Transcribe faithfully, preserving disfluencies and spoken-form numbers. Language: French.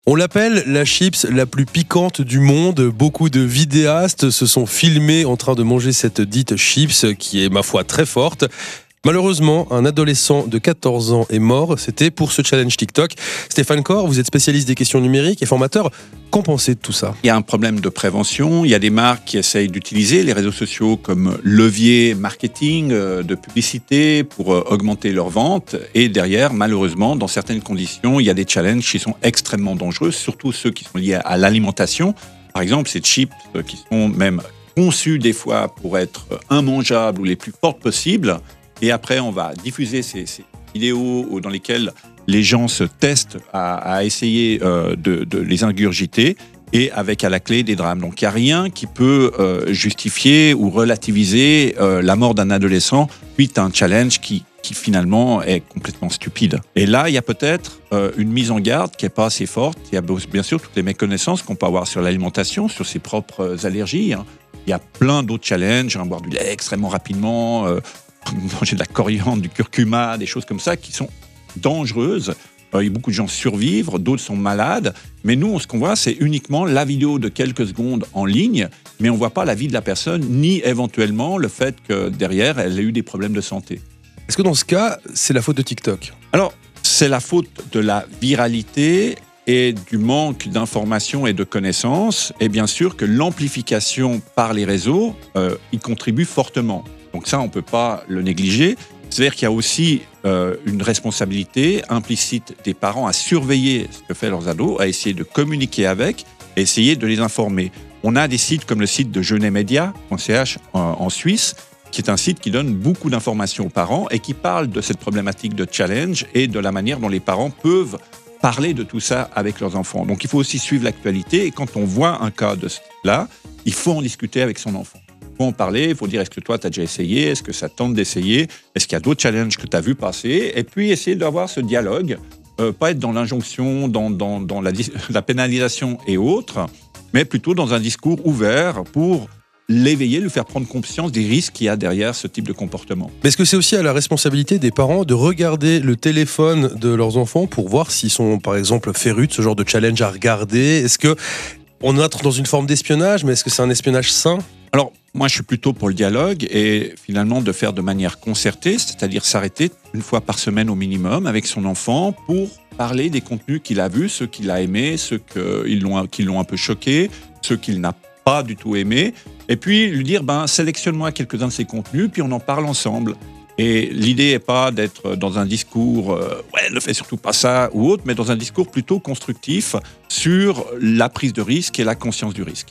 On l'appelle la chips la plus piquante du monde. Beaucoup de vidéastes se sont filmés en train de manger cette dite chips qui est, ma foi, très forte. Malheureusement, un adolescent de quatorze ans est mort. C'était pour ce challenge TikTok. Stéphane Corr, vous êtes spécialiste des questions numériques et formateur. Qu'en pensez de tout ça ? Il y a un problème de prévention. Il y a des marques qui essayent d'utiliser les réseaux sociaux comme levier marketing, de publicité pour augmenter leurs ventes. Et derrière, malheureusement, dans certaines conditions, il y a des challenges qui sont extrêmement dangereux, surtout ceux qui sont liés à l'alimentation. Par exemple, ces chips qui sont même conçus des fois pour être immangeables ou les plus fortes possibles. Et après, on va diffuser ces, ces vidéos dans lesquelles les gens se testent à, à essayer euh, de, de les ingurgiter et avec à la clé des drames. Donc, il n'y a rien qui peut euh, justifier ou relativiser euh, la mort d'un adolescent suite à un challenge qui, qui finalement est complètement stupide. Et là, il y a peut-être euh, une mise en garde qui n'est pas assez forte. Il y a bien sûr toutes les méconnaissances qu'on peut avoir sur l'alimentation, sur ses propres allergies. Hein. Il y a plein d'autres challenges, hein, boire du lait extrêmement rapidement, euh, manger de la coriandre, du curcuma, des choses comme ça qui sont dangereuses. Euh, beaucoup de gens survivent, d'autres sont malades. Mais nous, ce qu'on voit, c'est uniquement la vidéo de quelques secondes en ligne, mais on ne voit pas la vie de la personne, ni éventuellement le fait que derrière, elle ait eu des problèmes de santé. Est-ce que dans ce cas, c'est la faute de TikTok ? Alors, c'est la faute de la viralité et du manque d'informations et de connaissances. Et bien sûr que l'amplification par les réseaux euh, y contribue fortement. Donc ça, on ne peut pas le négliger. C'est-à-dire qu'il y a aussi euh, une responsabilité implicite des parents à surveiller ce que font leurs ados, à essayer de communiquer avec, à essayer de les informer. On a des sites comme le site de jeunemedia point c h en, en Suisse, qui est un site qui donne beaucoup d'informations aux parents et qui parle de cette problématique de challenge et de la manière dont les parents peuvent parler de tout ça avec leurs enfants. Donc il faut aussi suivre l'actualité et quand on voit un cas de ce type-là, il faut en discuter avec son enfant. Il faut en parler, il faut dire est-ce que toi tu as déjà essayé, est-ce que ça tente d'essayer, est-ce qu'il y a d'autres challenges que tu as vu passer, et puis essayer d'avoir ce dialogue, euh, pas être dans l'injonction, dans, dans, dans la, la pénalisation et autres, mais plutôt dans un discours ouvert pour l'éveiller, lui faire prendre conscience des risques qu'il y a derrière ce type de comportement. Mais est-ce que c'est aussi à la responsabilité des parents de regarder le téléphone de leurs enfants pour voir s'ils sont par exemple férus de ce genre de challenge à regarder ? Est-ce que on entre dans une forme d'espionnage, mais est-ce que c'est un espionnage sain ? Alors, moi, je suis plutôt pour le dialogue et finalement de faire de manière concertée, c'est-à-dire s'arrêter une fois par semaine au minimum avec son enfant pour parler des contenus qu'il a vus, ceux qu'il a aimés, ceux qui l'ont, qui l'ont un peu choqué, ceux qu'il n'a pas du tout aimés, et puis lui dire, ben, sélectionne-moi quelques-uns de ces contenus, puis on en parle ensemble. Et l'idée n'est pas d'être dans un discours euh, « ouais, ne fais surtout pas ça » ou autre, mais dans un discours plutôt constructif sur la prise de risque et la conscience du risque.